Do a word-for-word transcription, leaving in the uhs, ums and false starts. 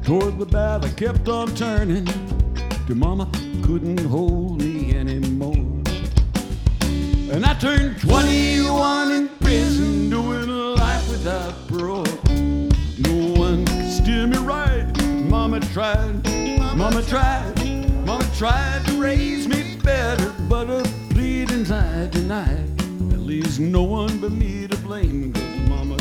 Toward the bad I kept on turning, till mama couldn't hold me anymore. And I turned twenty-one in prison, doing life without parole. No one could steer me right. Mama tried, mama tried, mama tried to raise me better, but her pleadings I denied. At least no one but me to blame, 'cause